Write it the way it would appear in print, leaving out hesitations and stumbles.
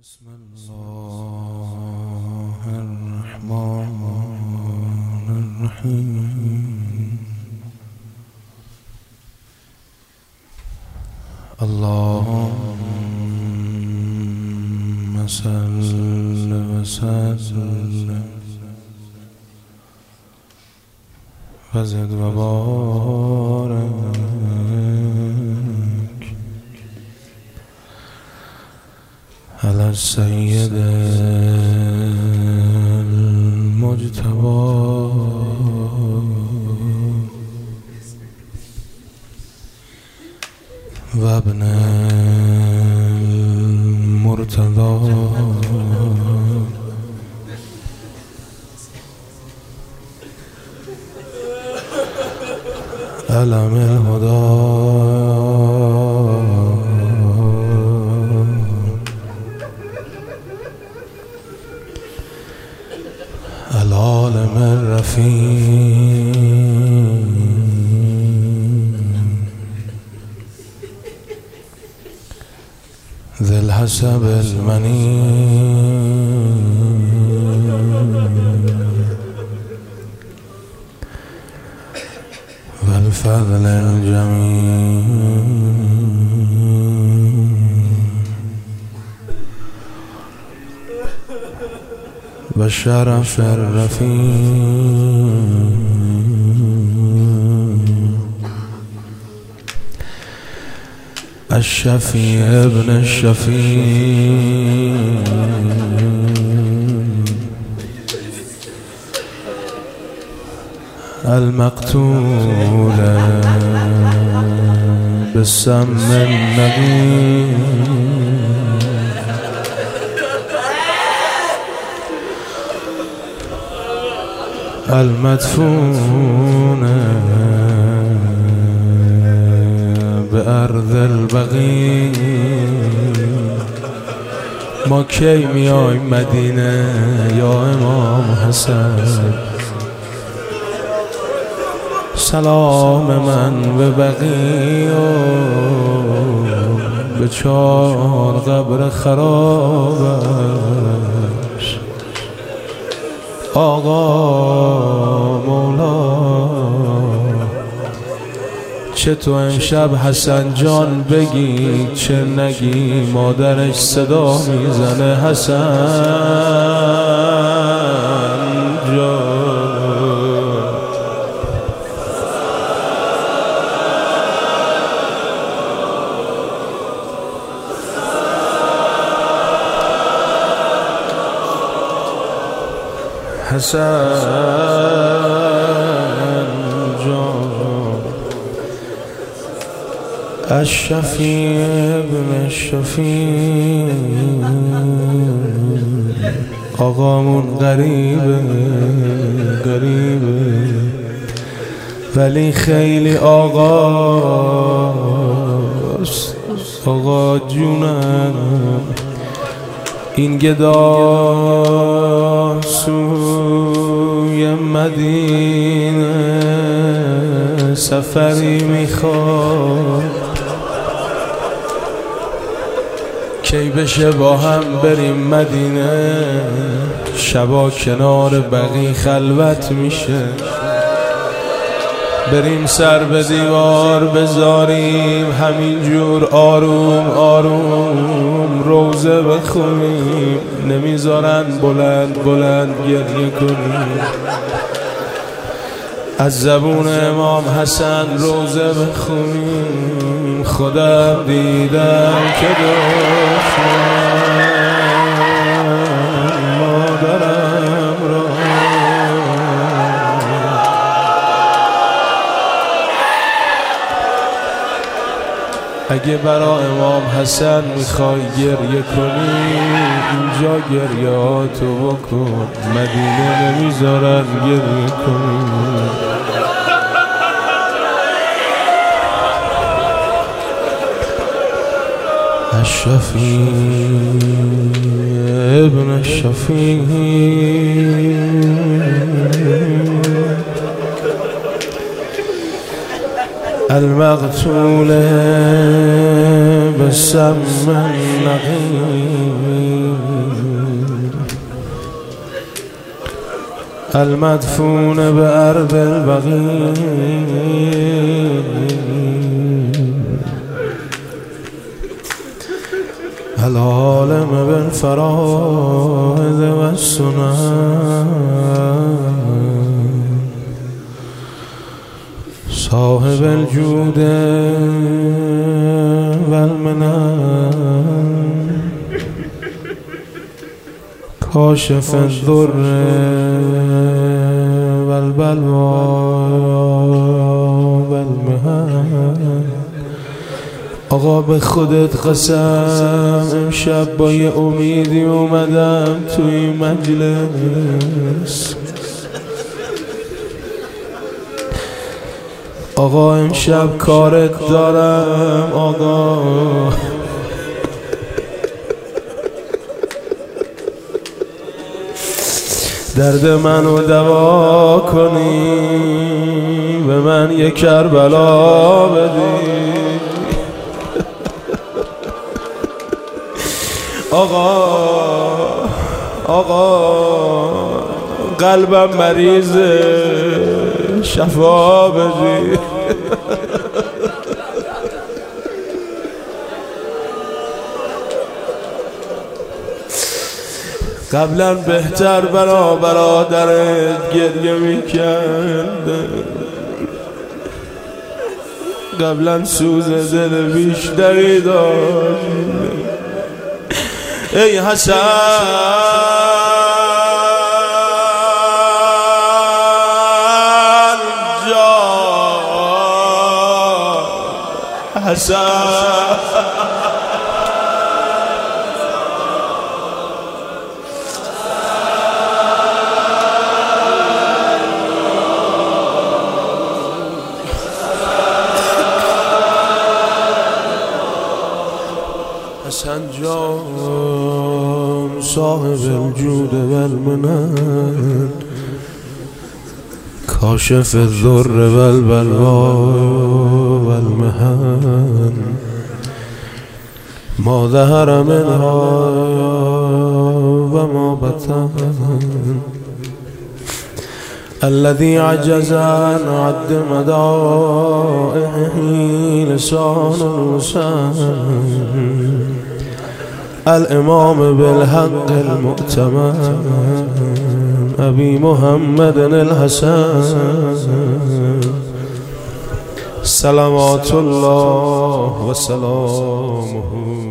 بسم الله الرحمن الرحيم. اللهم صل وسلم وزد وبارك على السيد المجتبى وابن المرتضى علم الهدى العالم الرفيع ذي الحسب المنيع والفضل الجميل والشرف الرفيع الشفيع ابن الشفيع المقتول بالسم النبي المدفون بأرض البقیع. ما کی میایم مدینه یا امام حسن؟ سلام من به بقیع به 4 قبر خرابش. آقا مولا چه تو امشب حسن جان بگی چه نگی، مادرش صدا میزنه حسن جان. حسن جان الشفیع ابن الشفیع. آقامون غریبه ولی خیلی آقاست. آقا جونم این گدا سوی مدینه سفری میخواد، کی بشه با هم بریم مدینه؟ شبا کنار بقیع خلوت میشه، بریم سر به دیوار بذاریم همینجور آروم آروم روزه بخونیم، نمیذارن بلند بلند گریه کنیم. از زبون امام حسن روزه بخونیم. خودم دیدم که دخترم مادرم را اگه برا امام حسن میخوای گریه کنی اینجا گریهاتو بکن، مدینه نمیذارن گریه کنی. الشفیع ابن الشفیع المقتول بالسم النقي المدفون بأرض البقيع العالم بالفرائض والسنن صاحب الجود والمنن کاشف الضر والبلوا والمحن. آقا به خودت قسم امشب با یه امیدی اومدم توی مجلس. آقا امشب کارت دارم آقا، درد منو دوا کنی، به من یک کربلا بدی. آقا قلبم مریضه، شفا بدی. قبلا بهتر برادرت گریه میکرد، قبلا سوز دل بیشتری داشت. ای حسن جان، حسن حسن جان صاحب الجود والمنن کاشف الضر والبلوا والمحن ما ظهر منها و ما بطن الذي عجز عن عد مدائحه لسان الوسن الإمام بالحق المؤتمن أبي محمد الحسن صلوات الله وسلامه